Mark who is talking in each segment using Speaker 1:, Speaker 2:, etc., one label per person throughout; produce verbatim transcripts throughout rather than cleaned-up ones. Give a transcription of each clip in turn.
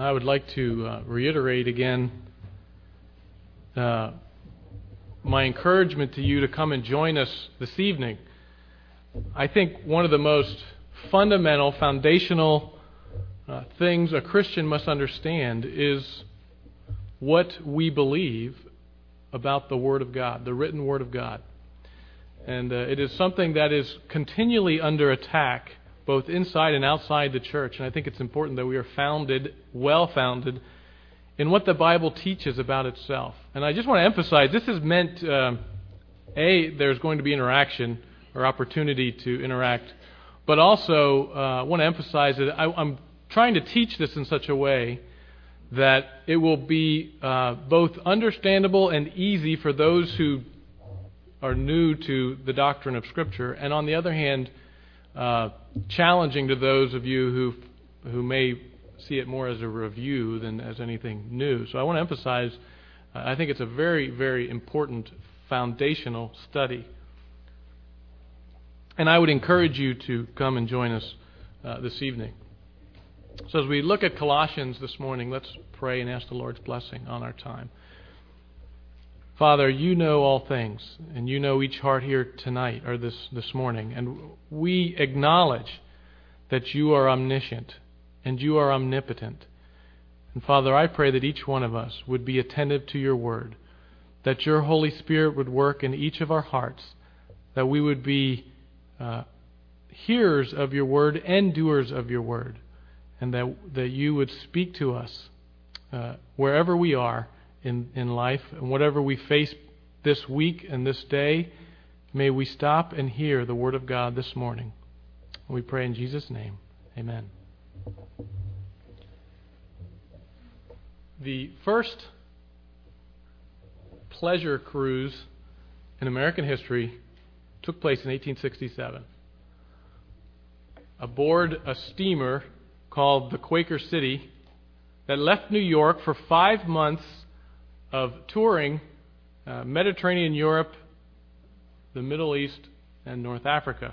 Speaker 1: I would like to uh, reiterate again uh, my encouragement to you to come and join us this evening. I think one of the most fundamental, foundational uh, things a Christian must understand is what we believe about the Word of God, the written Word of God. And uh, it is something that is continually under attack, both inside and outside the church. And I think it's important that we are founded, well-founded, in what the Bible teaches about itself. And I just want to emphasize, this is meant, uh, A, there's going to be interaction or opportunity to interact, but also uh, I want to emphasize that I, I'm trying to teach this in such a way that it will be uh, both understandable and easy for those who are new to the doctrine of Scripture, and on the other hand, uh, challenging to those of you who who may see it more as a review than as anything new. So I want to emphasize, uh, I think it's a very, very important foundational study. And I would encourage you to come and join us uh, this evening. So as we look at Colossians this morning, let's pray and ask the Lord's blessing on our time. Father, you know all things, and you know each heart here tonight, or this, this morning, and we acknowledge that you are omniscient, and you are omnipotent. And Father, I pray that each one of us would be attentive to your word, that your Holy Spirit would work in each of our hearts, that we would be uh, hearers of your word and doers of your word, and that, that you would speak to us uh, wherever we are in, in life, and whatever we face this week and this day, may we stop and hear the word of God this morning. We pray in Jesus' name. Amen. The first pleasure cruise in American history took place in eighteen sixty-seven. Aboard a steamer called the Quaker City that left New York for five months of touring uh, Mediterranean Europe, the Middle East, and North Africa.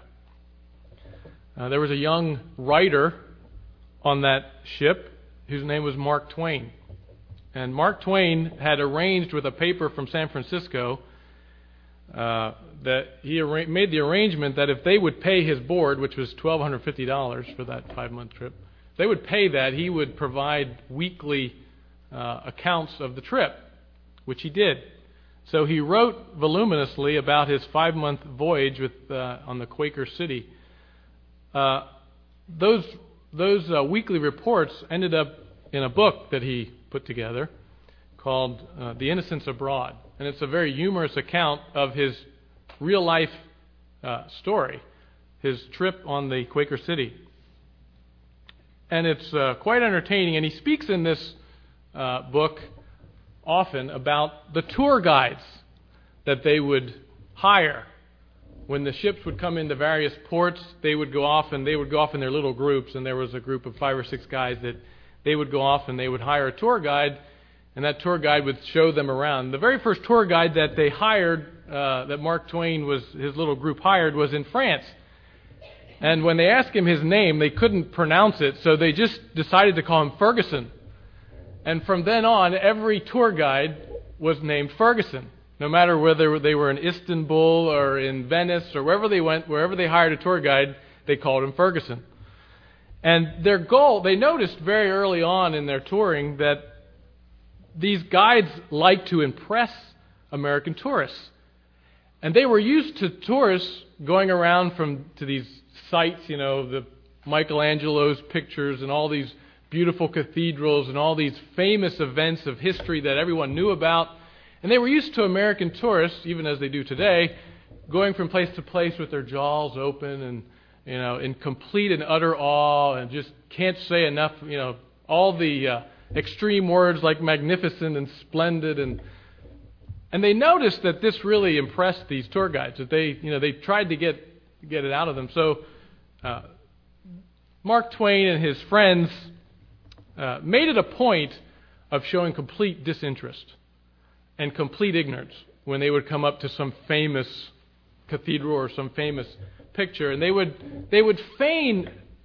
Speaker 1: Uh, there was a young writer on that ship whose name was Mark Twain. And Mark Twain had arranged with a paper from San Francisco uh, that he arra- made the arrangement that if they would pay his board, which was twelve hundred fifty dollars for that five-month trip, if they would pay that, he would provide weekly uh, accounts of the trip, which he did. So he wrote voluminously about his five-month voyage with uh, on the Quaker City. Uh, those those uh, weekly reports ended up in a book that he put together called uh, The Innocents Abroad. And it's a very humorous account of his real-life uh, story, his trip on the Quaker City. And it's uh, quite entertaining. And he speaks in this uh, book often about the tour guides that they would hire. When the ships would come into various ports, they would go off and they would go off in their little groups, and there was a group of five or six guys that they would go off and they would hire a tour guide, and that tour guide would show them around. The very first tour guide that they hired, uh, that Mark Twain was his little group hired, was in France. And when they asked him his name, they couldn't pronounce it, so they just decided to call him Ferguson. And from then on, every tour guide was named Ferguson. No matter whether they were in Istanbul or in Venice or wherever they went, wherever they hired a tour guide, they called him Ferguson. And their goal, they noticed very early on in their touring that these guides liked to impress American tourists. And they were used to tourists going around from to these sites, you know, the Michelangelo's pictures and all these beautiful cathedrals and all these famous events of history that everyone knew about. And they were used to American tourists, even as they do today, going from place to place with their jaws open and, you know, in complete and utter awe, and just can't say enough, you know, all the uh, extreme words like magnificent and splendid. And and they noticed that this really impressed these tour guides, that they, you know, they tried to get get it out of them. So uh, Mark Twain and his friends uh, made it a point of showing complete disinterest and complete ignorance when they would come up to some famous cathedral or some famous picture, and they would they would feign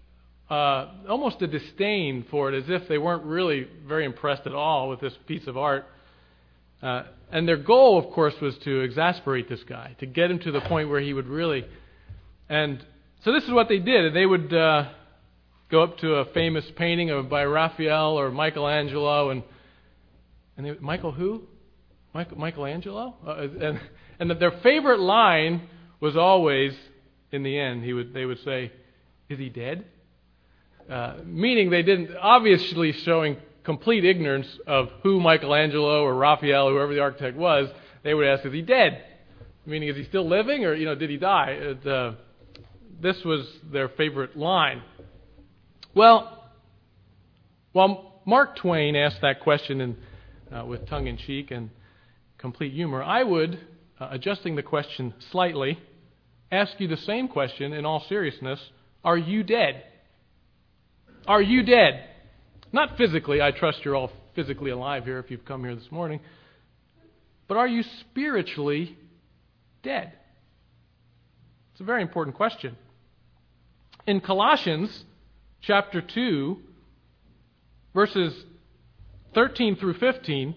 Speaker 1: uh, almost a disdain for it, as if they weren't really very impressed at all with this piece of art. Uh, and their goal, of course, was to exasperate this guy, to get him to the point where he would really... And so this is what they did. They would uh, go up to a famous painting of by Raphael or Michelangelo, and and they, Michael who? Michael, Michelangelo? Uh, and and their favorite line was always, in the end, he would they would say, "Is he dead?" Uh, meaning they didn't, obviously showing complete ignorance of who Michelangelo or Raphael, or whoever the architect was. They would ask, "Is he dead?" Meaning, is he still living, or you know, did he die? It, uh, this was their favorite line. Well, while Mark Twain asked that question in, uh, with tongue-in-cheek and complete humor, I would, uh, adjusting the question slightly, ask you the same question in all seriousness: are you dead? Are you dead? Not physically. I trust you're all physically alive here if you've come here this morning. But are you spiritually dead? It's a very important question. In Colossians chapter two, verses thirteen through fifteen,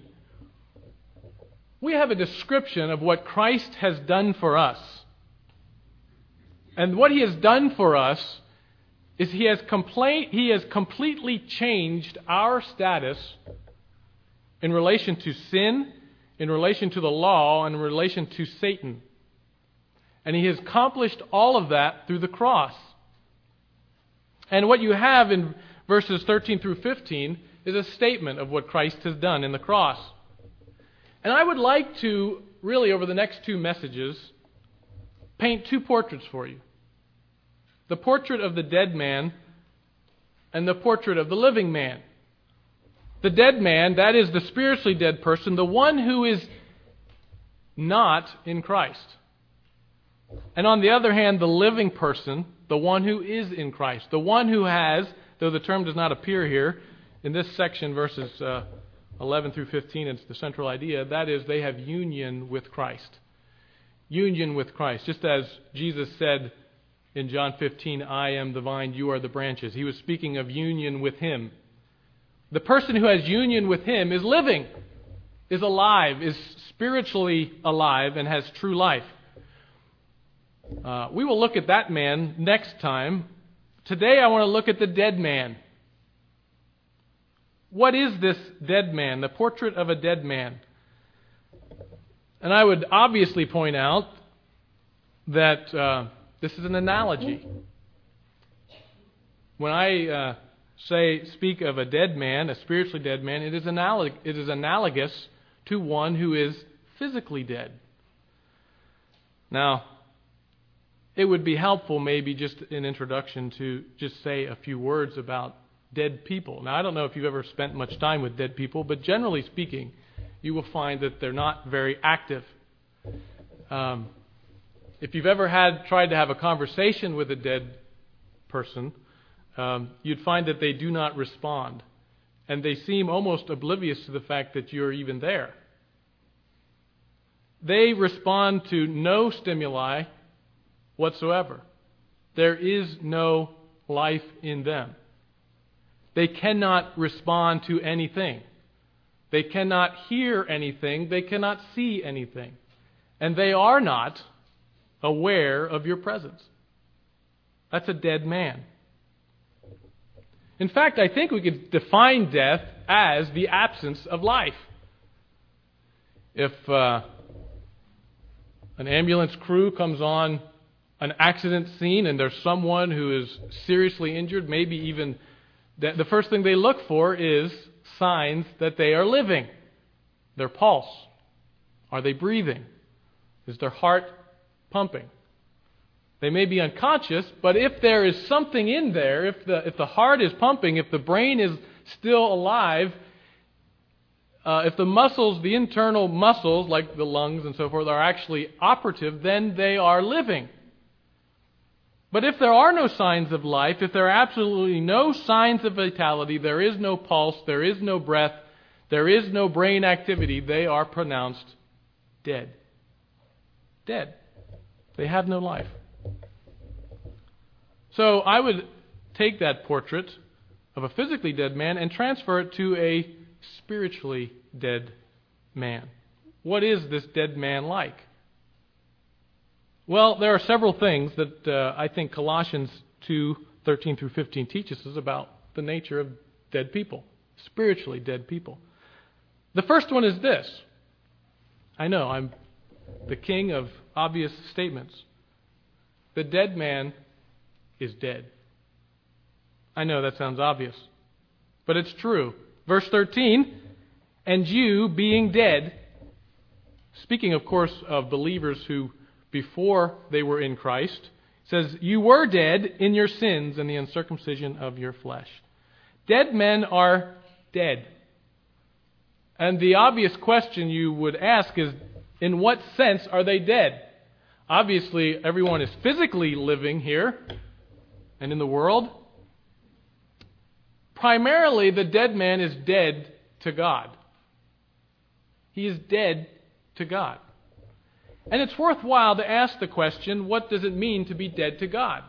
Speaker 1: we have a description of what Christ has done for us. And what He has done for us is He has, compla- he has completely changed our status in relation to sin, in relation to the law, and in relation to Satan. And He has accomplished all of that through the cross. And what you have in verses thirteen through fifteen is a statement of what Christ has done in the cross. And I would like to, really over the next two messages, paint two portraits for you. The portrait of the dead man and the portrait of the living man. The dead man, that is the spiritually dead person, the one who is not in Christ. And on the other hand, the living person, the one who is in Christ, the one who has, though the term does not appear here, in this section, verses uh, eleven through fifteen, it's the central idea, that is, they have union with Christ. Union with Christ. Just as Jesus said in John fifteen, "I am the vine, you are the branches." He was speaking of union with Him. The person who has union with Him is living, is alive, is spiritually alive, and has true life. Uh, we will look at that man next time. Today I want to look at the dead man. What is this dead man? The portrait of a dead man. And I would obviously point out that uh, this is an analogy. When I uh, say speak of a dead man, a spiritually dead man, it is, analog- it is analogous to one who is physically dead. Now, it would be helpful maybe just in introduction to just say a few words about dead people. Now, I don't know if you've ever spent much time with dead people, but generally speaking, you will find that they're not very active. Um, if you've ever had tried to have a conversation with a dead person, um, you'd find that they do not respond. And they seem almost oblivious to the fact that you're even there. They respond to no stimuli whatsoever. There is no life in them. They cannot respond to anything. They cannot hear anything. They cannot see anything. And they are not aware of your presence. That's a dead man. In fact, I think we could define death as the absence of life. If uh, an ambulance crew comes on an accident scene and there's someone who is seriously injured, maybe even that, the first thing they look for is signs that they are living. Their pulse. Are they breathing? Is their heart pumping? They may be unconscious, but if there is something in there, if the if the heart is pumping, if the brain is still alive, uh, if the muscles, the internal muscles, like the lungs and so forth, are actually operative, then they are living. But if there are no signs of life, if there are absolutely no signs of vitality, there is no pulse, there is no breath, there is no brain activity, they are pronounced dead. Dead. They have no life. So I would take that portrait of a physically dead man and transfer it to a spiritually dead man. What is this dead man like? Well, there are several things that uh, I think Colossians two thirteen through fifteen teaches us about the nature of dead people, spiritually dead people. The first one is this. I know, I'm the king of obvious statements. The dead man is dead. I know that sounds obvious, but it's true. Verse thirteen, and you being dead, speaking of course of believers who before they were in Christ, says, you were dead in your sins and the uncircumcision of your flesh. Dead men are dead. And the obvious question you would ask is, in what sense are they dead? Obviously, everyone is physically living here and in the world. Primarily, the dead man is dead to God. He is dead to God. And it's worthwhile to ask the question, what does it mean to be dead to God?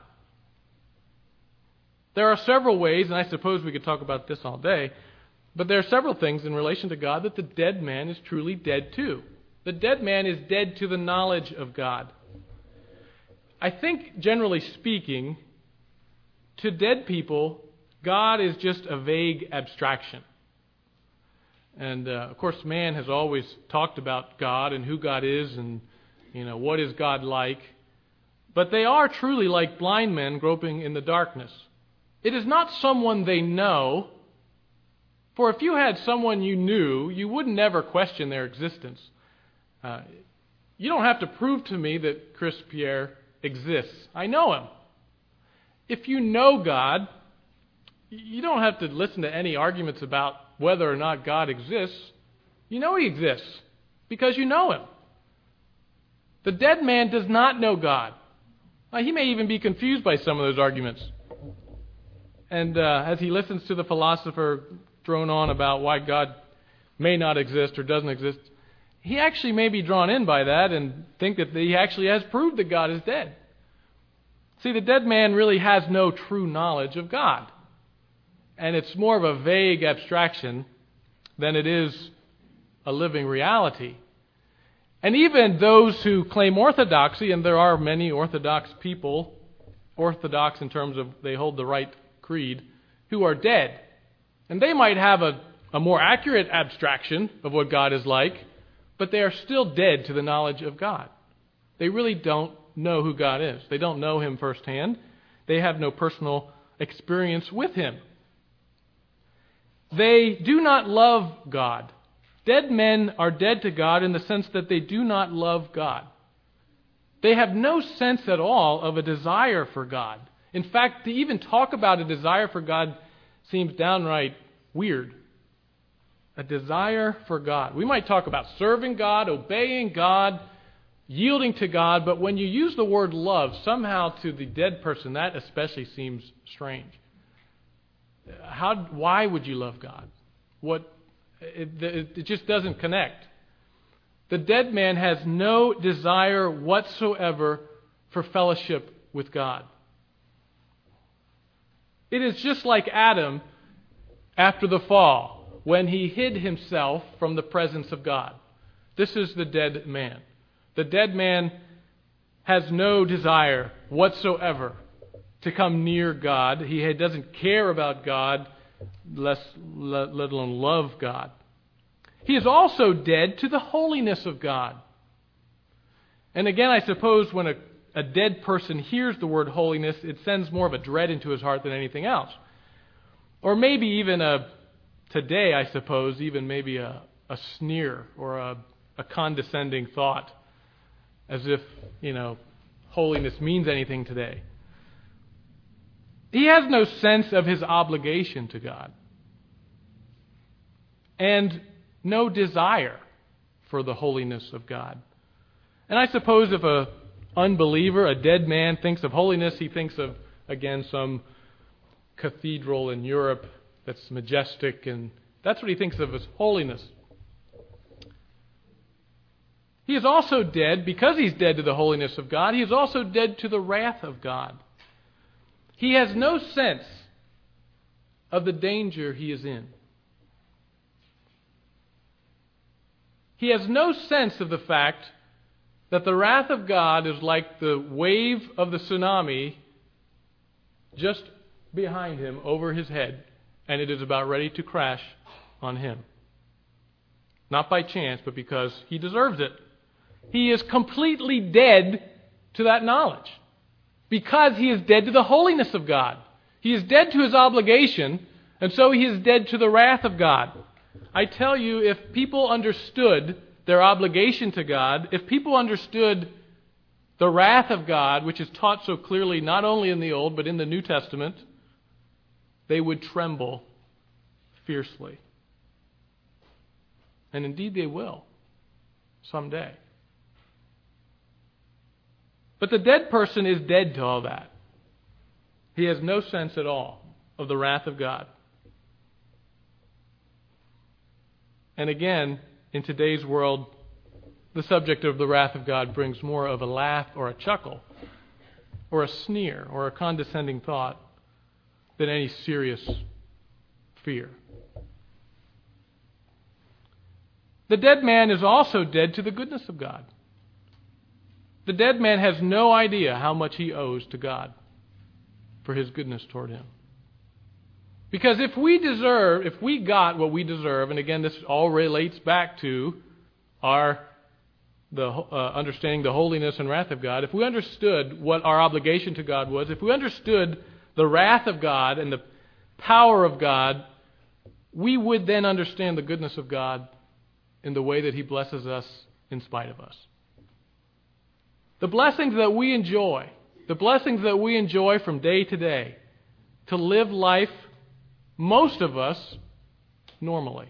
Speaker 1: There are several ways, and I suppose we could talk about this all day, but there are several things in relation to God that the dead man is truly dead to. The dead man is dead to the knowledge of God. I think, generally speaking, to dead people, God is just a vague abstraction. And, uh, of course, man has always talked about God and who God is and, you know, what is God like. But they are truly like blind men groping in the darkness. It is not someone they know. For if you had someone you knew, you would never question their existence. Uh, you don't have to prove to me that Chris Pierre exists. I know him. If you know God, you don't have to listen to any arguments about whether or not God exists. You know He exists because you know Him. The dead man does not know God. Now, he may even be confused by some of those arguments. And uh, as he listens to the philosopher drone on about why God may not exist or doesn't exist, he actually may be drawn in by that and think that he actually has proved that God is dead. See, the dead man really has no true knowledge of God. And it's more of a vague abstraction than it is a living reality. And even those who claim orthodoxy, and there are many orthodox people, orthodox in terms of they hold the right creed, who are dead. And they might have a, a more accurate abstraction of what God is like, but they are still dead to the knowledge of God. They really don't know who God is. They don't know Him firsthand. They have no personal experience with Him. They do not love God. Dead men are dead to God in the sense that they do not love God. They have no sense at all of a desire for God. In fact, to even talk about a desire for God seems downright weird. A desire for God. We might talk about serving God, obeying God, yielding to God, but when you use the word love, somehow to the dead person, that especially seems strange. How? Why would you love God? What? It, it, it just doesn't connect. The dead man has no desire whatsoever for fellowship with God. It is just like Adam after the fall, when he hid himself from the presence of God. This is the dead man. The dead man has no desire whatsoever to come near God. He doesn't care about God, less, let, let alone love God. He is also dead to the holiness of God. And again, I suppose when a, a dead person hears the word holiness, it sends more of a dread into his heart than anything else. Or maybe even a, today I suppose, even maybe a, a sneer or a, a condescending thought, as if, you know, holiness means anything today. He has no sense of his obligation to God. And no desire for the holiness of God. And I suppose if a unbeliever, a dead man, thinks of holiness, he thinks of, again, some cathedral in Europe that's majestic, and that's what he thinks of as holiness. He is also dead, because he's dead to the holiness of God, he is also dead to the wrath of God. He has no sense of the danger he is in. He has no sense of the fact that the wrath of God is like the wave of the tsunami just behind him, over his head, and it is about ready to crash on him. Not by chance, but because he deserves it. He is completely dead to that knowledge, because he is dead to the holiness of God. He is dead to his obligation, and so he is dead to the wrath of God. I tell you, if people understood their obligation to God, if people understood the wrath of God, which is taught so clearly not only in the Old but in the New Testament, they would tremble fiercely. And indeed they will, someday. But the dead person is dead to all that. He has no sense at all of the wrath of God. And again, in today's world, the subject of the wrath of God brings more of a laugh or a chuckle or a sneer or a condescending thought than any serious fear. The dead man is also dead to the goodness of God. The dead man has no idea how much he owes to God for his goodness toward him. Because if we deserve, if we got what we deserve, and again this all relates back to our the uh, understanding the holiness and wrath of God, if we understood what our obligation to God was, if we understood the wrath of God and the power of God, we would then understand the goodness of God in the way that He blesses us in spite of us. The blessings that we enjoy, the blessings that we enjoy from day to day, to live life, most of us, normally.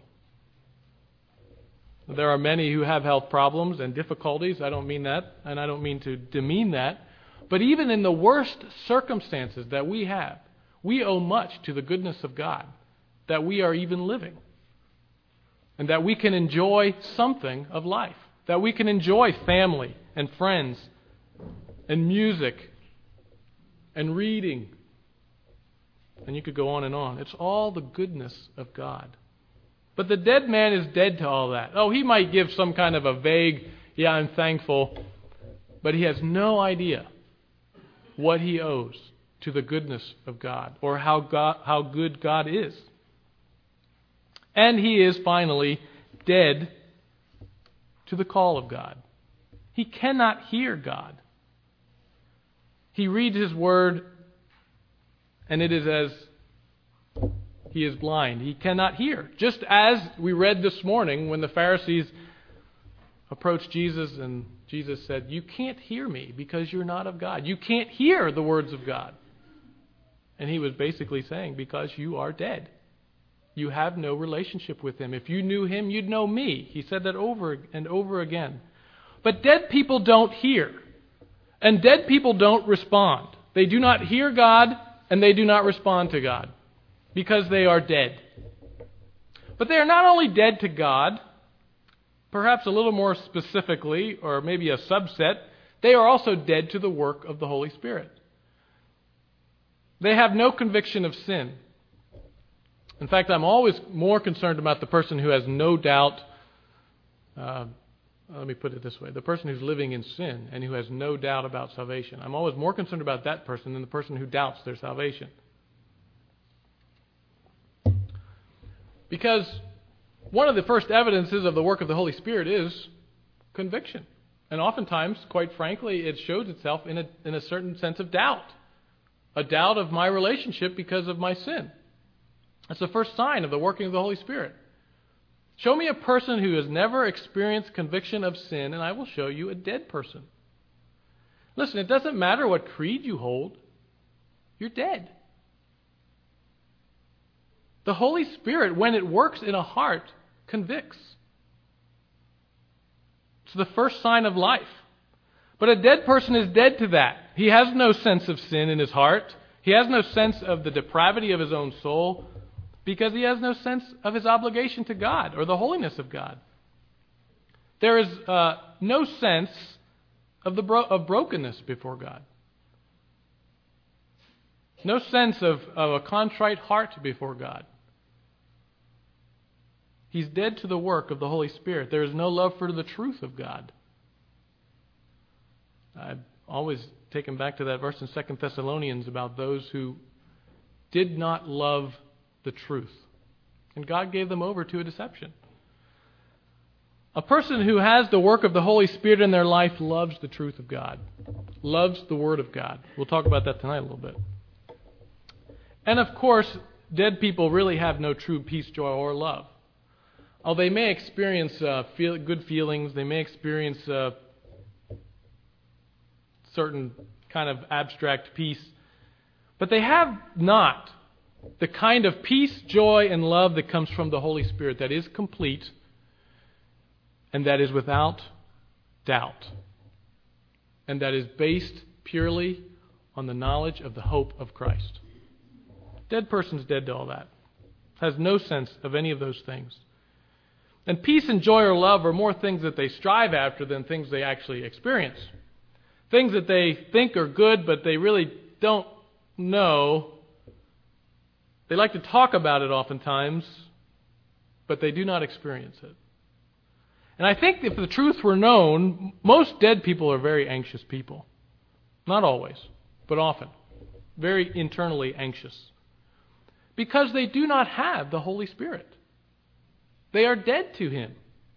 Speaker 1: There are many who have health problems and difficulties. I don't mean that, and I don't mean to demean that. But even in the worst circumstances that we have, we owe much to the goodness of God, that we are even living, and that we can enjoy something of life, that we can enjoy family and friends and music and reading. And you could go on and on. It's all the goodness of God. But the dead man is dead to all that. Oh, he might give some kind of a vague, yeah, I'm thankful, but he has no idea what he owes to the goodness of God, or how God, how good God is. And he is finally dead to the call of God. He cannot hear God. He reads His Word, and it is as he is blind. He cannot hear. Just as we read this morning when the Pharisees approached Jesus and Jesus said, "You can't hear me because you're not of God. You can't hear the words of God." And he was basically saying, because you are dead. You have no relationship with Him. If you knew Him, you'd know me. He said that over and over again. But dead people don't hear. And dead people don't respond. They do not hear God, and they do not respond to God, because they are dead. But they are not only dead to God, perhaps a little more specifically, or maybe a subset, they are also dead to the work of the Holy Spirit. They have no conviction of sin. In fact, I'm always more concerned about the person who has no doubt, uh, let me put it this way, the person who's living in sin and who has no doubt about salvation. I'm always more concerned about that person than the person who doubts their salvation. Because one of the first evidences of the work of the Holy Spirit is conviction. And oftentimes, quite frankly, it shows itself in a, in a certain sense of doubt. A doubt of my relationship because of my sin. That's the first sign of the working of the Holy Spirit. Show me a person who has never experienced conviction of sin, and I will show you a dead person. Listen, it doesn't matter what creed you hold. You're dead. The Holy Spirit, when it works in a heart, convicts. It's the first sign of life. But a dead person is dead to that. He has no sense of sin in his heart. He has no sense of the depravity of his own soul, because he has no sense of his obligation to God or the holiness of God. There is uh, no sense of the bro- of brokenness before God. No sense of, of a contrite heart before God. He's dead to the work of the Holy Spirit. There is no love for the truth of God. I've always taken back to that verse in Second Thessalonians about those who did not love the truth. And God gave them over to a deception. A person who has the work of the Holy Spirit in their life loves the truth of God, loves the Word of God. We'll talk about that tonight a little bit. And of course, dead people really have no true peace, joy, or love. Oh, they may experience uh, feel, good feelings, they may experience uh, certain kind of abstract peace, but they have not the kind of peace, joy, and love that comes from the Holy Spirit that is complete and that is without doubt, and that is based purely on the knowledge of the hope of Christ. Dead person's dead to all that. Has no sense of any of those things. And peace and joy or love are more things that they strive after than things they actually experience. Things that they think are good, but they really don't know. They like to talk about it oftentimes, but they do not experience it. And I think if the truth were known, most dead people are very anxious people. Not always, but often. Very internally anxious. Because they do not have the Holy Spirit. They are dead to Him.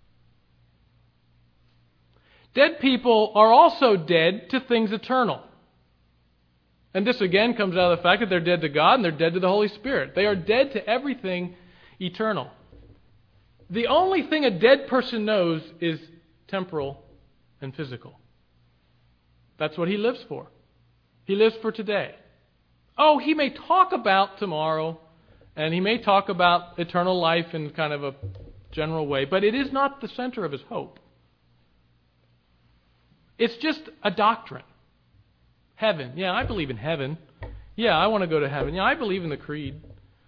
Speaker 1: Dead people are also dead to things eternal. And this again comes out of the fact that they're dead to God and they're dead to the Holy Spirit. They are dead to everything eternal. The only thing a dead person knows is temporal and physical. That's what he lives for. He lives for today. Oh, he may talk about tomorrow, and he may talk about eternal life in kind of a general way, but it is not the center of his hope. It's just a doctrine. Heaven. Yeah, I believe in heaven. Yeah, I want to go to heaven. Yeah, I believe in the creed.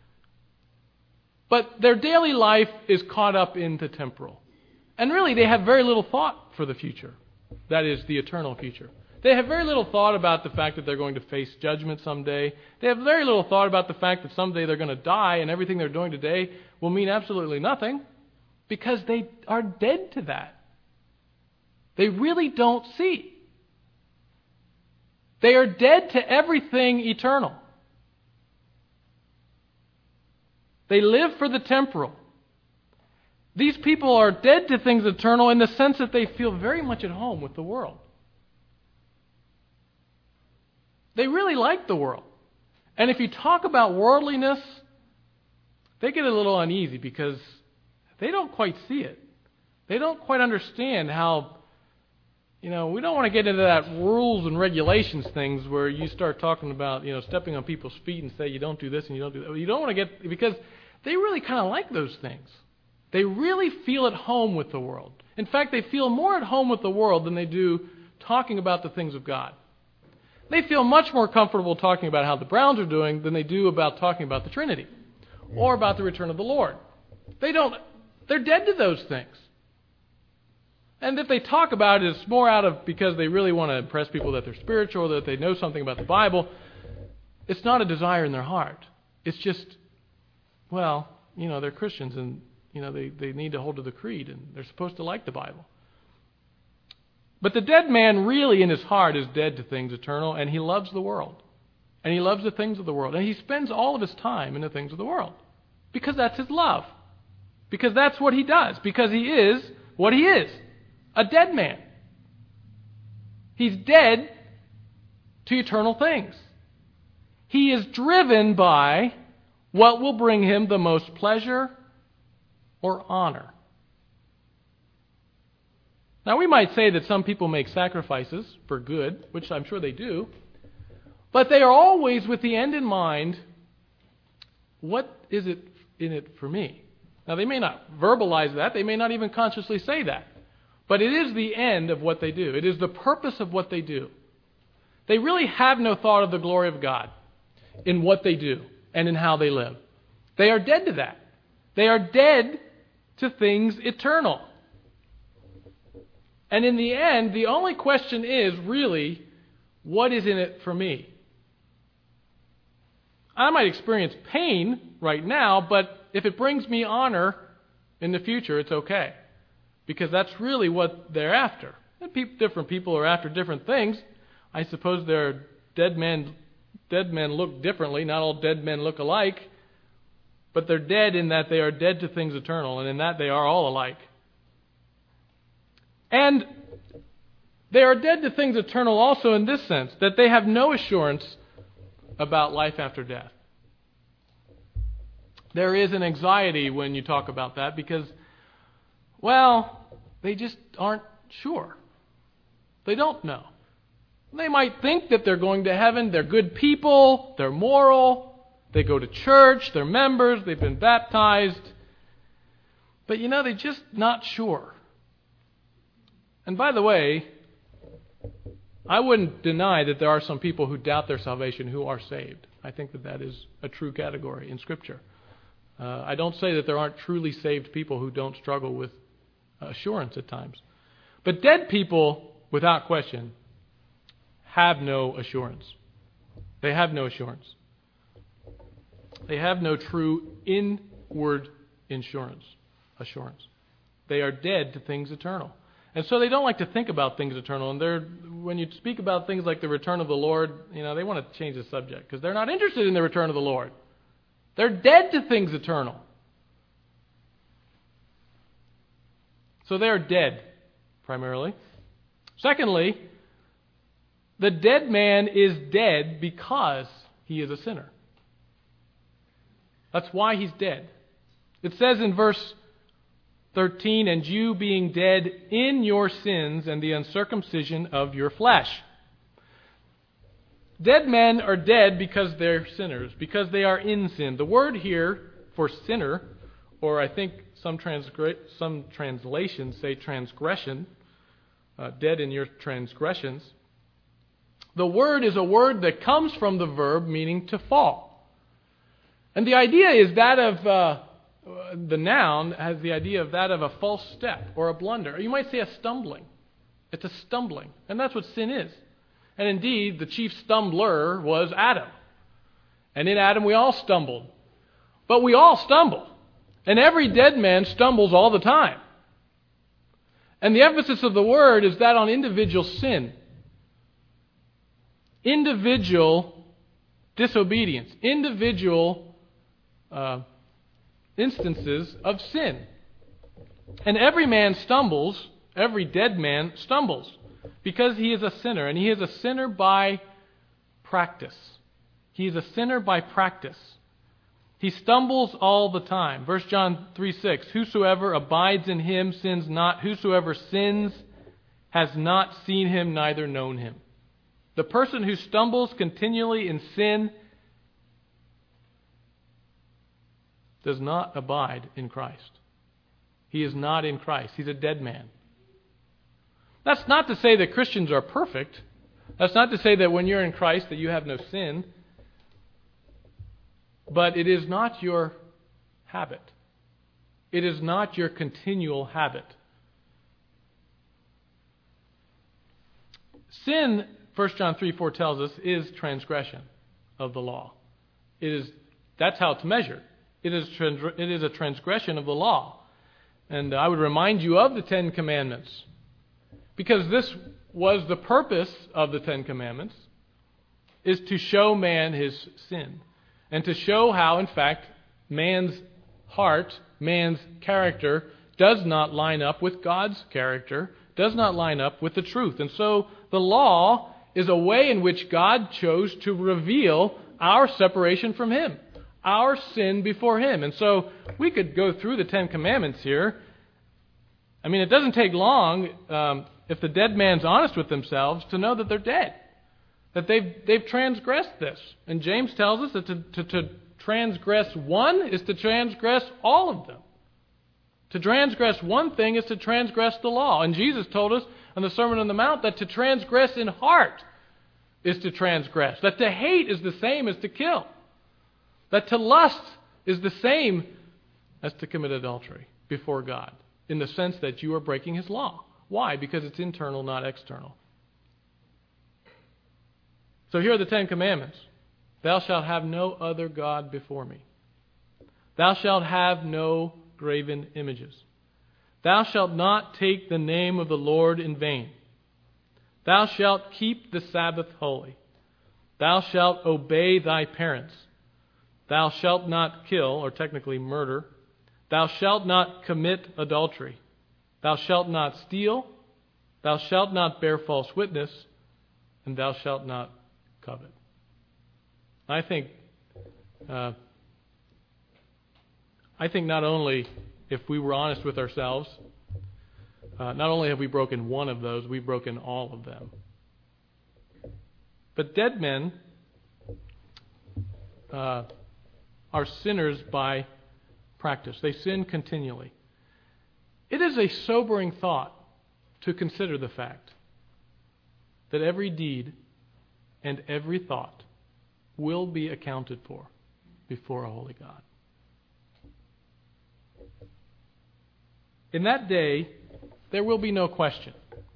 Speaker 1: But their daily life is caught up in the temporal. And really, they have very little thought for the future. That is, the eternal future. They have very little thought about the fact that they're going to face judgment someday. They have very little thought about the fact that someday they're going to die and everything they're doing today will mean absolutely nothing because they are dead to that. They really don't see. They are dead to everything eternal. They live for the temporal. These people are dead to things eternal in the sense that they feel very much at home with the world. They really like the world. And if you talk about worldliness, they get a little uneasy because they don't quite see it. They don't quite understand how, you know, we don't want to get into that rules and regulations things where you start talking about, you know, stepping on people's feet and say you don't do this and you don't do that. You don't want to get, because they really kind of like those things. They really feel at home with the world. In fact, they feel more at home with the world than they do talking about the things of God. They feel much more comfortable talking about how the Browns are doing than they do about talking about the Trinity or about the return of the Lord. They don't, they're dead to those things. And if they talk about it, it's more out of because they really want to impress people that they're spiritual or that they know something about the Bible. It's not a desire in their heart. It's just, well, you know, they're Christians and, you know, they, they need to hold to the creed and they're supposed to like the Bible. But the dead man really in his heart is dead to things eternal, and he loves the world. And he loves the things of the world. And he spends all of his time in the things of the world. Because that's his love. Because that's what he does. Because he is what he is. A dead man. He's dead to eternal things. He is driven by what will bring him the most pleasure or honor. Now, we might say that some people make sacrifices for good, which I'm sure they do, but they are always with the end in mind, what is it in it for me? Now, they may not verbalize that. They may not even consciously say that. But it is the end of what they do. It is the purpose of what they do. They really have no thought of the glory of God in what they do and in how they live. They are dead to that. They are dead to things eternal. And in the end, the only question is really, what is in it for me? I might experience pain right now, but if it brings me honor in the future, it's okay. Because that's really what they're after. And pe- different people are after different things. I suppose their dead men, dead men look differently. Not all dead men look alike. But they're dead in that they are dead to things eternal, and in that they are all alike. And they are dead to things eternal also in this sense, that they have no assurance about life after death. There is an anxiety when you talk about that because, well, they just aren't sure. They don't know. They might think that they're going to heaven. They're good people. They're moral. They go to church. They're members. They've been baptized. But, you know, they're just not sure. And by the way, I wouldn't deny that there are some people who doubt their salvation who are saved. I think that that is a true category in Scripture. Uh, I don't say that there aren't truly saved people who don't struggle with assurance at times. But dead people, without question, have no assurance. They have no assurance. They have no true inward insurance, assurance. They are dead to things eternal. And so they don't like to think about things eternal. And they're, when you speak about things like the return of the Lord, you know, they want to change the subject because they're not interested in the return of the Lord. They're dead to things eternal. So they are dead, primarily. Secondly, the dead man is dead because he is a sinner. That's why he's dead. It says in verse thirteen, and you being dead in your sins and the uncircumcision of your flesh. Dead men are dead because they're sinners, because they are in sin. The word here for sinner, or I think some, transgre- some translations say transgression, uh, dead in your transgressions. The word is a word that comes from the verb meaning to fall. And the idea is that of... Uh, The noun has the idea of that of a false step or a blunder. Or you might say a stumbling. It's a stumbling. And that's what sin is. And indeed, the chief stumbler was Adam. And in Adam we all stumbled. But we all stumble. And every dead man stumbles all the time. And the emphasis of the word is that on individual sin. Individual disobedience. Individual uh instances of sin. And every man stumbles, every dead man stumbles, because he is a sinner, and he is a sinner by practice. He is a sinner by practice. He stumbles all the time. First John three six, whosoever abides in him sins not, whosoever sins has not seen him, neither known him. The person who stumbles continually in sin does not abide in Christ. He is not in Christ. He's a dead man. That's not to say that Christians are perfect. That's not to say that when you're in Christ that you have no sin. But it is not your habit. It is not your continual habit. Sin, First John three four tells us, is transgression of the law. It is, that's how it's measured. It is, trans- it is a transgression of the law. And I would remind you of the Ten Commandments. Because this was the purpose of the Ten Commandments, is to show man his sin. And to show how, in fact, man's heart, man's character, does not line up with God's character, does not line up with the truth. And so the law is a way in which God chose to reveal our separation from Him. Our sin before Him. And so we could go through the Ten Commandments here. I mean, it doesn't take long, um, if the dead man's honest with themselves, to know that they're dead. That they've they've transgressed this. And James tells us that to, to, to transgress one is to transgress all of them. To transgress one thing is to transgress the law. And Jesus told us on the Sermon on the Mount that to transgress in heart is to transgress. That to hate is the same as to kill. That to lust is the same as to commit adultery before God, in the sense that you are breaking His law. Why? Because it's internal, not external. So here are the Ten Commandments. Thou shalt have no other God before me. Thou shalt have no graven images. Thou shalt not take the name of the Lord in vain. Thou shalt keep the Sabbath holy. Thou shalt obey thy parents. Thou shalt not kill, or technically murder. Thou shalt not commit adultery. Thou shalt not steal. Thou shalt not bear false witness. And thou shalt not covet. I think, uh, I think not only if we were honest with ourselves, uh, not only have we broken one of those, we've broken all of them. But dead men uh, are sinners by practice. They sin continually. It is a sobering thought to consider the fact that every deed and every thought will be accounted for before a holy God. In that day, there will be no question.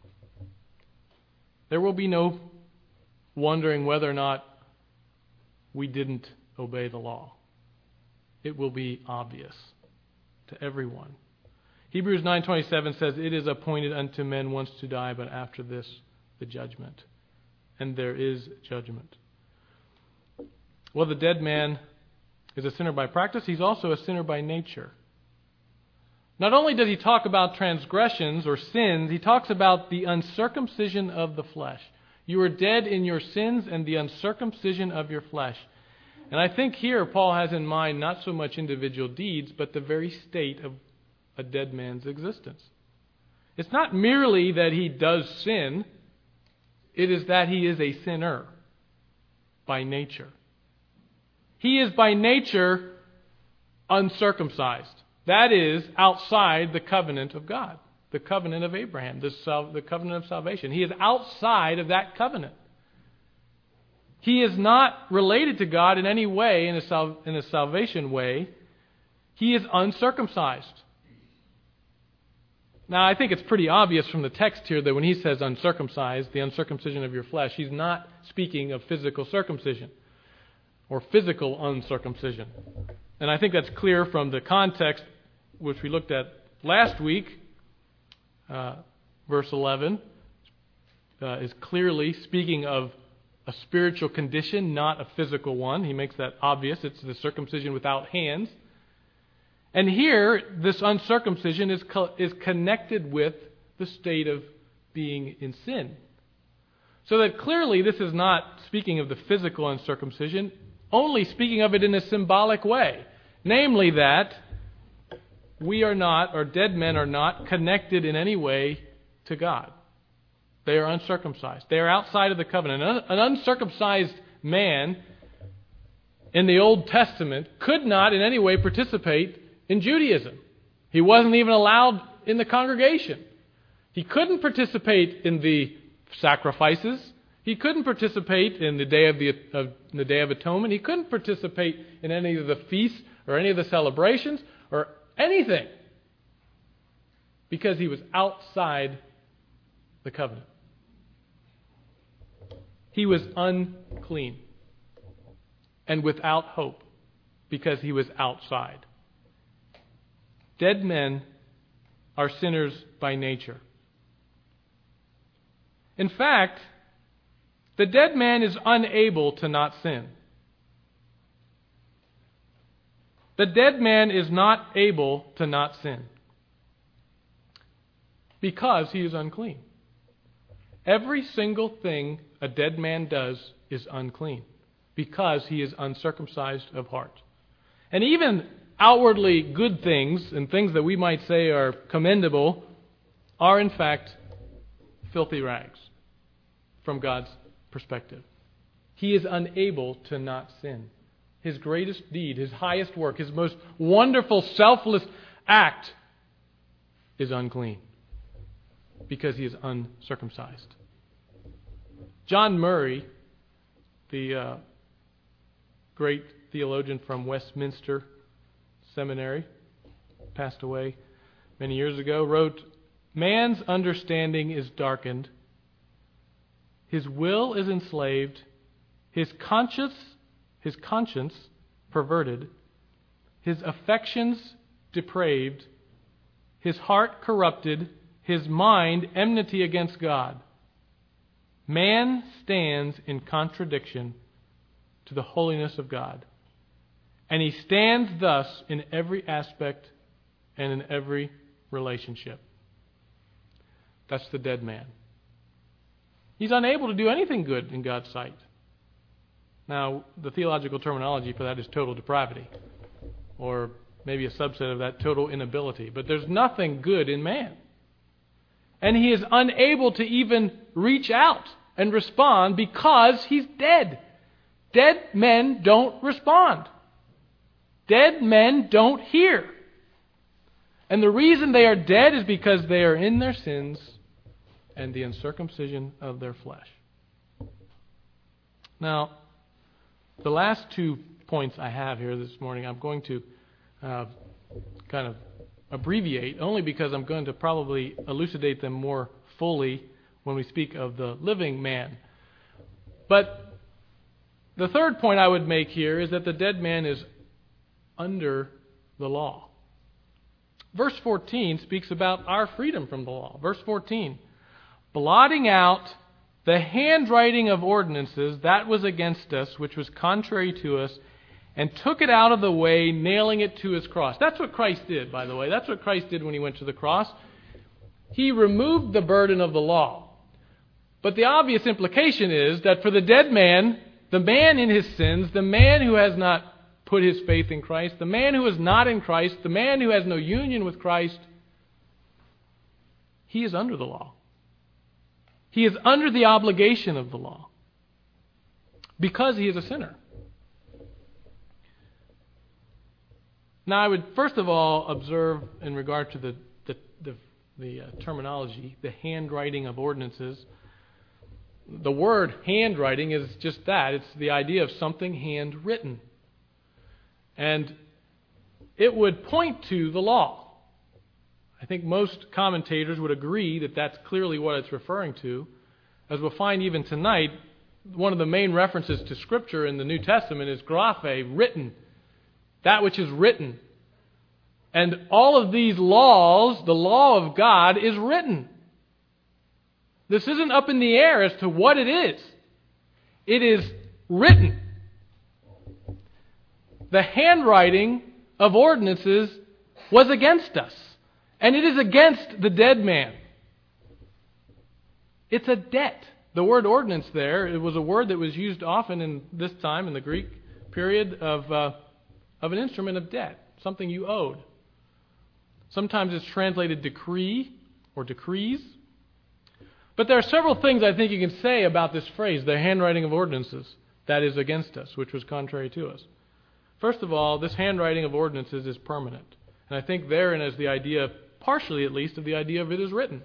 Speaker 1: There will be no wondering whether or not we didn't obey the law. It will be obvious to everyone. Hebrews nine twenty-seven says, "It is appointed unto men once to die, but after this the judgment." And there is judgment. Well, the dead man is a sinner by practice. He's also a sinner by nature. Not only does he talk about transgressions or sins, he talks about the uncircumcision of the flesh. You are dead in your sins and the uncircumcision of your flesh. And I think here Paul has in mind not so much individual deeds, but the very state of a dead man's existence. It's not merely that he does sin, it is that he is a sinner by nature. He is by nature uncircumcised. That is outside the covenant of God, the covenant of Abraham, the, sal- the covenant of salvation. He is outside of that covenant. He is not related to God in any way, in a, sal- in a salvation way. He is uncircumcised. Now, I think it's pretty obvious from the text here that when he says uncircumcised, the uncircumcision of your flesh, he's not speaking of physical circumcision or physical uncircumcision. And I think that's clear from the context which we looked at last week. Uh, verse eleven uh, is clearly speaking of a spiritual condition, not a physical one. He makes that obvious. It's the circumcision without hands. And here, this uncircumcision is co- is connected with the state of being in sin. So that clearly this is not speaking of the physical uncircumcision, only speaking of it in a symbolic way. Namely that we are not, or dead men are not, connected in any way to God. They are uncircumcised. They are outside of the covenant. An uncircumcised man in the Old Testament could not in any way participate in Judaism. He wasn't even allowed in the congregation. He couldn't participate in the sacrifices. He couldn't participate in the Day of the, of the Day of Atonement. He couldn't participate in any of the feasts or any of the celebrations or anything because he was outside the covenant. He was unclean and without hope because he was outside. Dead men are sinners by nature. In fact, the dead man is unable to not sin. The dead man is not able to not sin because he is unclean. Every single thing a dead man does is unclean because he is uncircumcised of heart. And even outwardly good things and things that we might say are commendable are in fact filthy rags from God's perspective. He is unable to not sin. His greatest deed, his highest work, his most wonderful, selfless act is unclean because he is uncircumcised. John Murray, the uh, great theologian from Westminster Seminary, passed away many years ago, wrote, "Man's understanding is darkened, his will is enslaved, his conscience his conscience perverted, his affections depraved, his heart corrupted, his mind enmity against God. Man stands in contradiction to the holiness of God. And he stands thus in every aspect and in every relationship. That's the dead man. He's unable to do anything good in God's sight. Now, the theological terminology for that is total depravity, or maybe a subset of that, total inability. But there's nothing good in man. And he is unable to even reach out and respond because he's dead. Dead men don't respond. Dead men don't hear. And the reason they are dead is because they are in their sins and the uncircumcision of their flesh. Now, the last two points I have here this morning, I'm going to uh, kind of abbreviate, only because I'm going to probably elucidate them more fully when we speak of the living man. But the third point I would make here is that the dead man is under the law. Verse fourteen speaks about our freedom from the law. Verse fourteen, blotting out the handwriting of ordinances that was against us, which was contrary to us, and took it out of the way, nailing it to his cross. That's what Christ did, by the way. That's what Christ did when he went to the cross. He removed the burden of the law. But the obvious implication is that for the dead man, the man in his sins, the man who has not put his faith in Christ, the man who is not in Christ, the man who has no union with Christ, he is under the law. He is under the obligation of the law because he is a sinner. Now, I would first of all observe in regard to the the, the, the uh, terminology, the handwriting of ordinances. The word handwriting is just that. It's the idea of something handwritten. And it would point to the law. I think most commentators would agree that that's clearly what it's referring to. As we'll find even tonight, one of the main references to Scripture in the New Testament is graphe, written. That which is written. And all of these laws, the law of God, is written. This isn't up in the air as to what it is. It is written. The handwriting of ordinances was against us. And it is against the dead man. It's a debt. The word ordinance there, it was a word that was used often in this time, in the Greek period, of, uh, of an instrument of debt, something you owed. Sometimes it's translated decree or decrees. But there are several things I think you can say about this phrase, the handwriting of ordinances, that is against us, which was contrary to us. First of all, this handwriting of ordinances is permanent. And I think therein is the idea, partially at least, of the idea of it is written.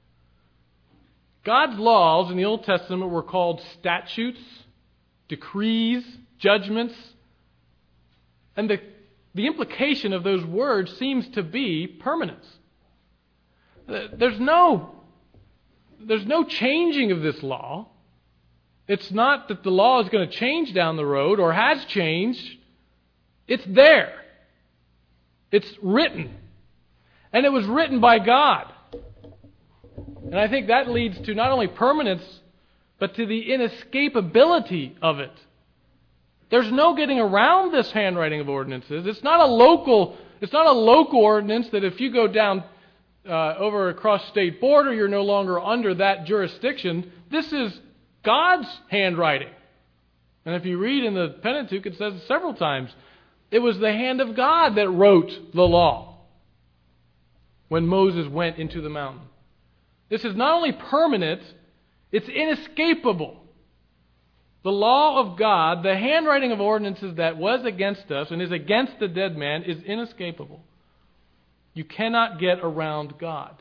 Speaker 1: God's laws in the Old Testament were called statutes, decrees, judgments. And the, the implication of those words seems to be permanence. There's no, there's no changing of this law. It's not that the law is going to change down the road or has changed. It's there. It's written. And it was written by God. And I think that leads to not only permanence, but to the inescapability of it. There's no getting around this handwriting of ordinances. It's not a local, it's not a local ordinance that if you go down uh, over across state border, you're no longer under that jurisdiction. This is God's handwriting. And if you read in the Pentateuch, it says several times, it was the hand of God that wrote the law when Moses went into the mountain. This is not only permanent, it's inescapable. The law of God, the handwriting of ordinances that was against us and is against the dead man, is inescapable. You cannot get around God.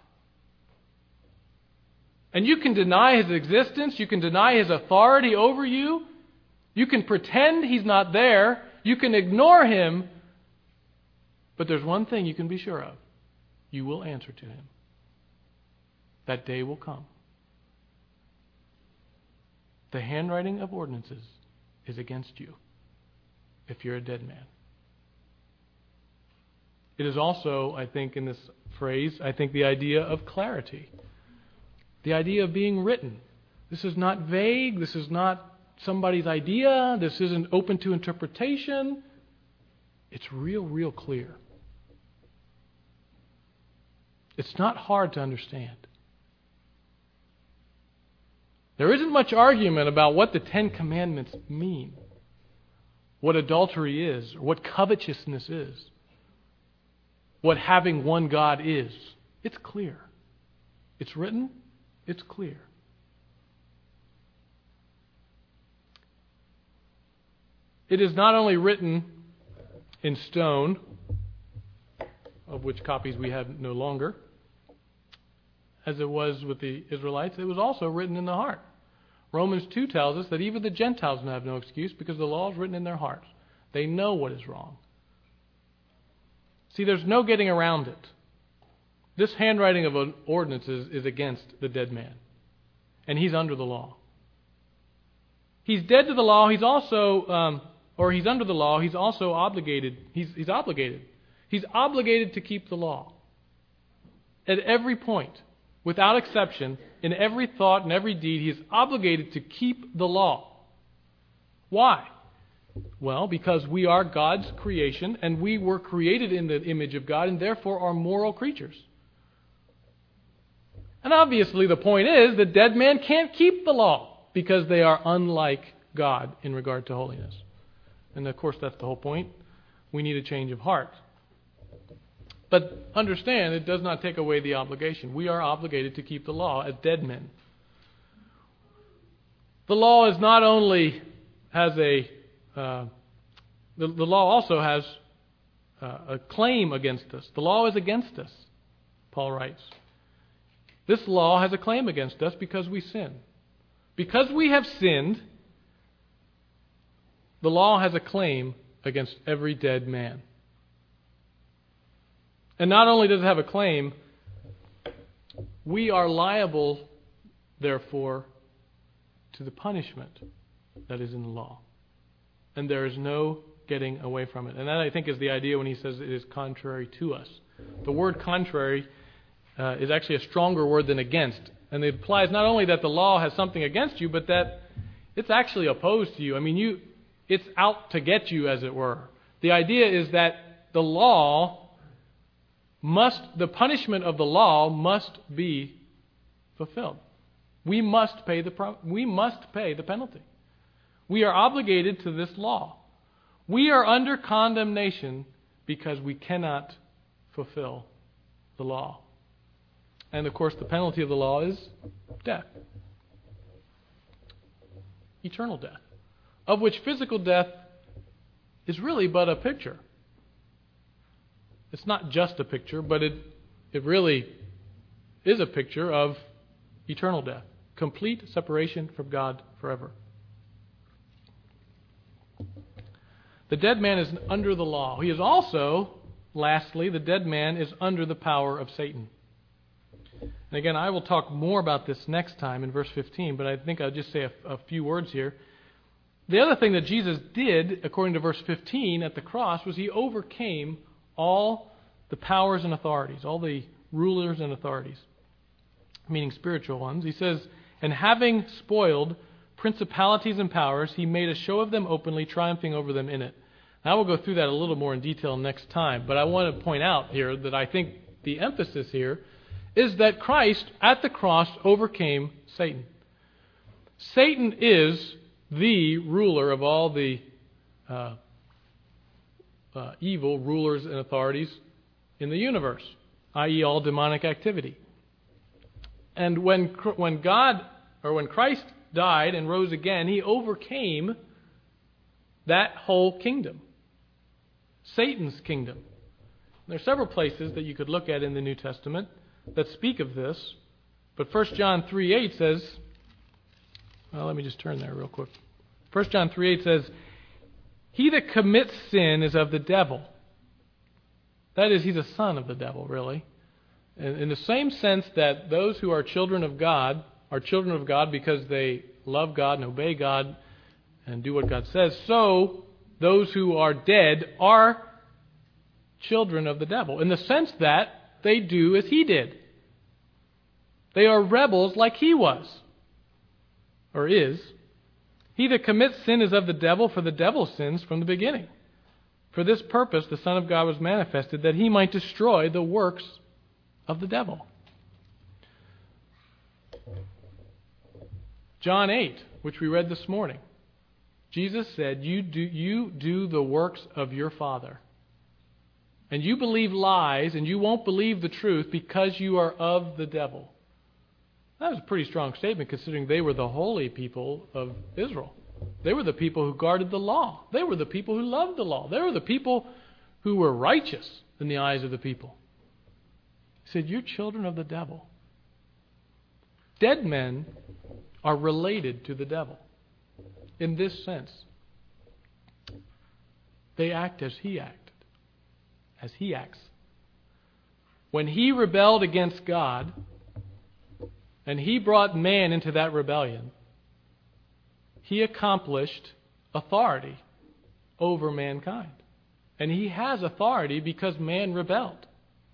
Speaker 1: And you can deny His existence. You can deny His authority over you. You can pretend He's not there. You can ignore Him. But there's one thing you can be sure of. You will answer to Him. That day will come. The handwriting of ordinances is against you. if you're a dead man. It is also, I think, in this phrase, I think the idea of clarity. The idea of being written. This is not vague. This is not somebody's idea. This isn't open to interpretation. It's real, real clear. It's not hard to understand. There isn't much argument about what the Ten Commandments mean, what adultery is, or what covetousness is, what having one God is. It's clear. It's written. It's clear. It is not only written in stone, of which copies we have no longer, as it was with the Israelites, it was also written in the heart. Romans two tells us that even the Gentiles have no excuse because the law is written in their hearts. They know what is wrong. See, there's no getting around it. This handwriting of an ordinance is, is against the dead man. And he's under the law. He's dead to the law. He's also, um, or he's under the law. He's also obligated. He's, he's obligated. He's obligated to keep the law. At every point, without exception, in every thought and every deed, he is obligated to keep the law. Why? Well, because we are God's creation, and we were created in the image of God, and therefore are moral creatures. And obviously the point is, the dead man can't keep the law, because they are unlike God in regard to holiness. And of course that's the whole point. We need a change of heart. But understand, it does not take away the obligation. We are obligated to keep the law as dead men. The law is not only has a Uh, the, the law also has uh, a claim against us. The law is against us, Paul writes. This law has a claim against us because we sin. Because we have sinned, the law has a claim against every dead man. And not only does it have a claim, we are liable, therefore, to the punishment that is in the law. And there is no getting away from it. And that, I think, is the idea when he says it is contrary to us. The word contrary uh, is actually a stronger word than against. And it implies not only that the law has something against you, but that it's actually opposed to you. I mean, you, it's out to get you, as it were. The idea is that the law must, the punishment of the law must be fulfilled. We must pay the, we must pay the penalty. We are obligated to this law. We are under condemnation because we cannot fulfill the law. And of course, the penalty of the law is death. Eternal death. Of which physical death is really but a picture. It's not just a picture, but it, it really is a picture of eternal death. Complete separation from God forever. The dead man is under the law. He is also, lastly, the dead man is under the power of Satan. And again, I will talk more about this next time in verse fifteen, but I think I'll just say a, a few words here. The other thing that Jesus did, according to verse fifteen at the cross, was he overcame all the powers and authorities, all the rulers and authorities, meaning spiritual ones. He says, and having spoiled principalities and powers, he made a show of them openly, triumphing over them in it. Now, I will go through that a little more in detail next time, but I want to point out here that I think the emphasis here is that Christ at the cross overcame Satan. Satan is the ruler of all the uh, uh, evil rulers and authorities in the universe, that is all demonic activity. And when when God, or when Christ died and rose again, he overcame that whole kingdom, Satan's kingdom. There are several places that you could look at in the New Testament that speak of this, but First John three eight says, well, let me just turn there real quick. First John three eight says, he that commits sin is of the devil. That is, he's a son of the devil, really. And in the same sense that those who are children of God are children of God because they love God and obey God and do what God says, so those who are dead are children of the devil, in the sense that they do as he did. They are rebels like he was, or is. He that commits sin is of the devil, for the devil sins from the beginning. For this purpose the Son of God was manifested, that he might destroy the works of the devil. John eight, which we read this morning. Jesus said, you do, you do the works of your Father. And you believe lies, and you won't believe the truth because you are of the devil. That was a pretty strong statement, considering they were the holy people of Israel. They were the people who guarded the law. They were the people who loved the law. They were the people who were righteous in the eyes of the people. He said, you're children of the devil. Dead men are related to the devil in this sense. They act as he acted, as he acts. When he rebelled against God, and he brought man into that rebellion, he accomplished authority over mankind. And he has authority because man rebelled.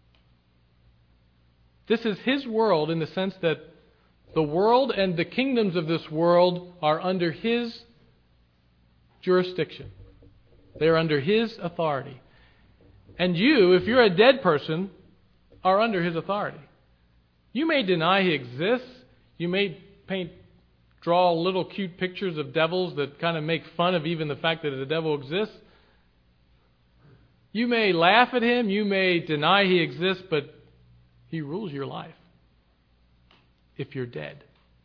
Speaker 1: This is his world in the sense that the world and the kingdoms of this world are under his jurisdiction. They are under his authority. And you, if you're a dead person, are under his authority. You may deny he exists. You may paint, draw little cute pictures of devils that kind of make fun of even the fact that the devil exists. You may laugh at him. You may deny he exists, but he rules your life if you're dead.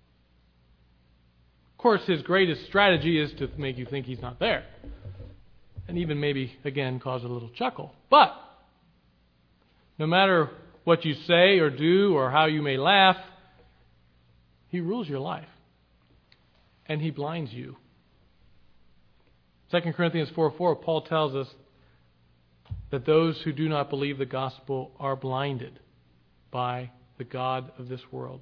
Speaker 1: Of course, his greatest strategy is to make you think he's not there. And even maybe, again, cause a little chuckle. But no matter what you say or do or how you may laugh, he rules your life. And he blinds you. Second Corinthians four four, Paul tells us that those who do not believe the gospel are blinded by the god of this world.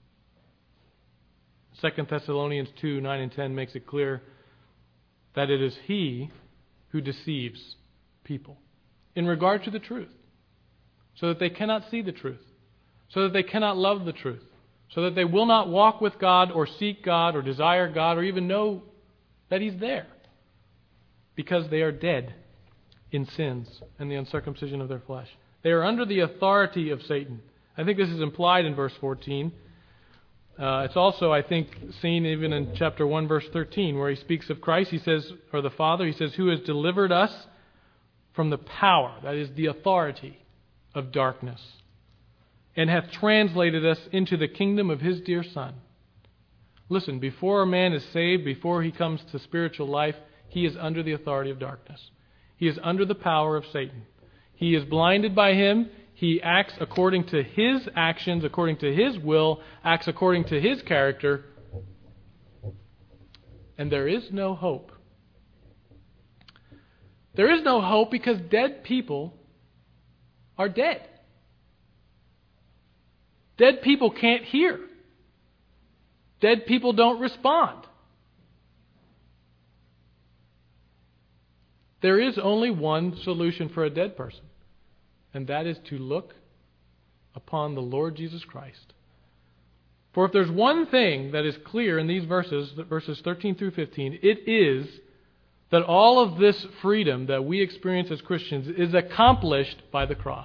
Speaker 1: Second Thessalonians two nine and ten makes it clear that it is he who deceives people in regard to the truth, so that they cannot see the truth, so that they cannot love the truth, so that they will not walk with God or seek God or desire God or even know that he's there, because they are dead in sins and the uncircumcision of their flesh. They are under the authority of Satan. I think this is implied in verse fourteen. Uh, it's also, I think, seen even in chapter one, verse thirteen, where he speaks of Christ. He says, or the Father, he says, who has delivered us from the power, that is the authority of darkness, and hath translated us into the kingdom of his dear Son. Listen, before a man is saved, before he comes to spiritual life, he is under the authority of darkness. He is under the power of Satan. He is blinded by him. He acts according to his actions, according to his will, acts according to his character. And there is no hope. There is no hope because dead people are dead. Dead people can't hear. Dead people don't respond. There is only one solution for a dead person, and that is to look upon the Lord Jesus Christ. For if there's one thing that is clear in these verses, verses thirteen through fifteen, it is that all of this freedom that we experience as Christians is accomplished by the cross.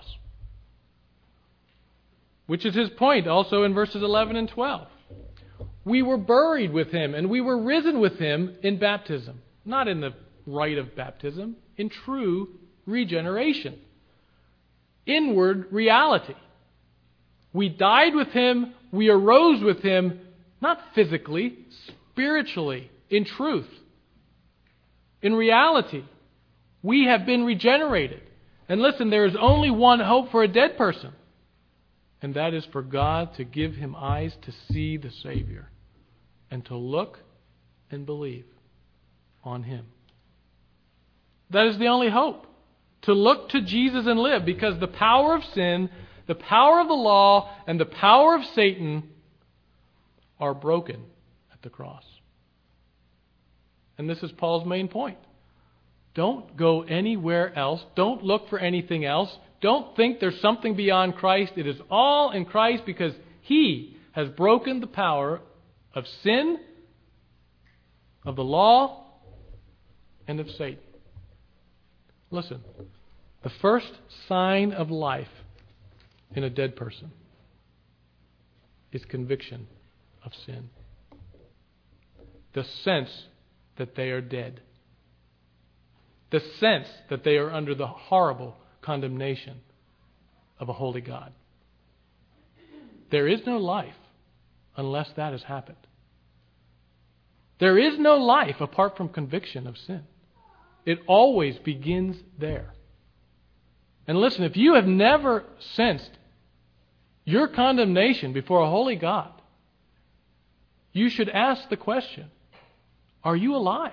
Speaker 1: Which is his point also in verses eleven and twelve. We were buried with him and we were risen with him in baptism. Not in the rite of baptism, in true regeneration. Inward reality. We died with him, we arose with him, not physically, spiritually, in truth. In reality, we have been regenerated. And listen, there is only one hope for a dead person. And that is for God to give him eyes to see the Savior and to look and believe on him. That is the only hope. To look to Jesus and live, because the power of sin, the power of the law, and the power of Satan are broken at the cross. And this is Paul's main point. Don't go anywhere else. Don't look for anything else. Don't think there's something beyond Christ. It is all in Christ because He has broken the power of sin, of the law, and of Satan. Listen, the first sign of life in a dead person is conviction of sin. The sense that they are dead. The sense that they are under the horrible condemnation of a holy God. There is no life unless that has happened. There is no life apart from conviction of sin. It always begins there. And listen, if you have never sensed your condemnation before a holy God, you should ask the question, are you alive?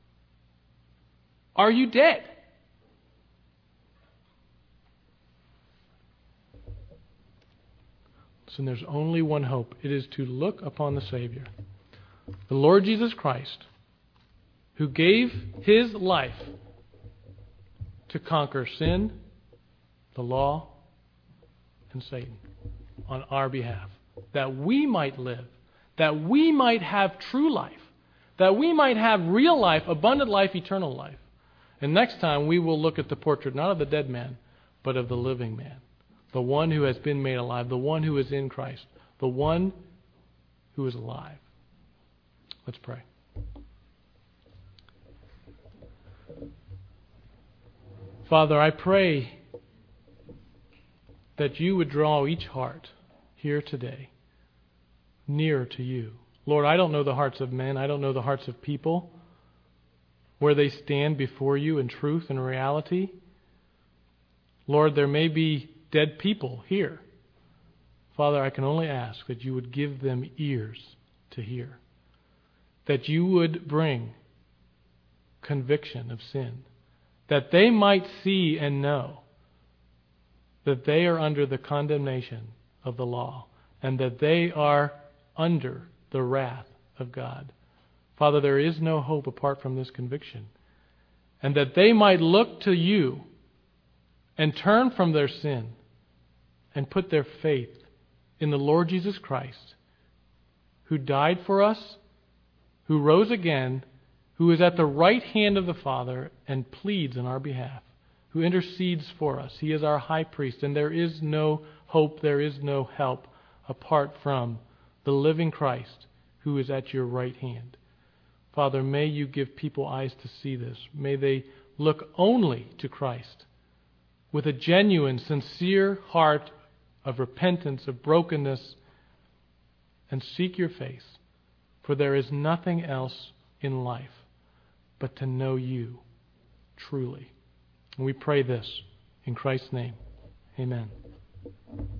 Speaker 1: Are you dead? Listen, there's only one hope. It is to look upon the Savior, the Lord Jesus Christ, who gave His life to conquer sin, the law, and Satan on our behalf, that we might live, that we might have true life, that we might have real life, abundant life, eternal life. And next time we will look at the portrait not of the dead man, but of the living man, the one who has been made alive, the one who is in Christ, the one who is alive. Let's pray. Father, I pray that you would draw each heart here today nearer to you. Lord, I don't know the hearts of men. I don't know the hearts of people, where they stand before you in truth and reality. Lord, there may be dead people here. Father, I can only ask that you would give them ears to hear, that you would bring conviction of sin, that they might see and know that they are under the condemnation of the law and that they are under the wrath of God. Father, there is no hope apart from this conviction. And that they might look to you and turn from their sin and put their faith in the Lord Jesus Christ, who died for us, who rose again, who is at the right hand of the Father and pleads on our behalf, who intercedes for us. He is our high priest, and there is no hope, there is no help apart from the living Christ who is at your right hand. Father, may you give people eyes to see this. May they look only to Christ with a genuine, sincere heart of repentance, of brokenness, and seek your face. For there is nothing else in life but to know you truly. And we pray this in Christ's name. Amen.